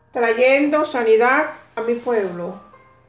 trayendo sanidad a mi pueblo.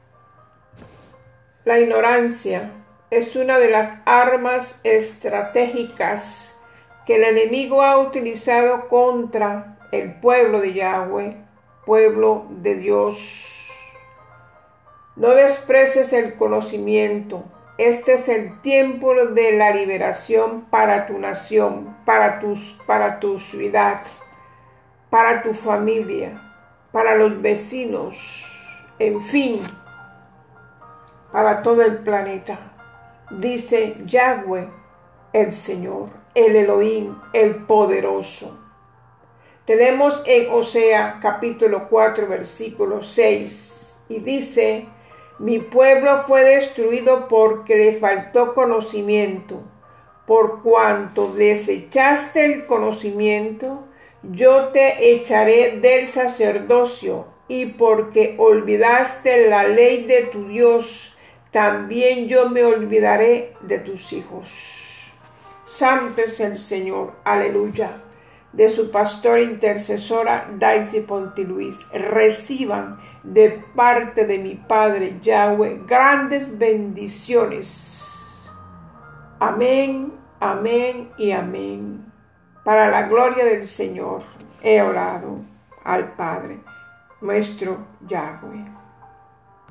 La ignorancia es una de las armas estratégicas que el enemigo ha utilizado contra el pueblo de Yahweh, pueblo de Dios. No desprecies el conocimiento. Este es el tiempo de la liberación para tu nación, para tu ciudad, para tu familia, para los vecinos, en fin, para todo el planeta. Dice Yahweh, el Señor, el Elohim, el poderoso. Tenemos en Osea capítulo 4, versículo 6, y dice: mi pueblo fue destruido porque le faltó conocimiento. Por cuanto desechaste el conocimiento, yo te echaré del sacerdocio, y porque olvidaste la ley de tu Dios, también yo me olvidaré de tus hijos. Santo es el Señor, aleluya. De su pastor intercesora Daisy Pontiluis, reciban de parte de mi Padre Yahweh grandes bendiciones. Amén, amén y amén. Para la gloria del Señor he orado al Padre, nuestro Yahweh.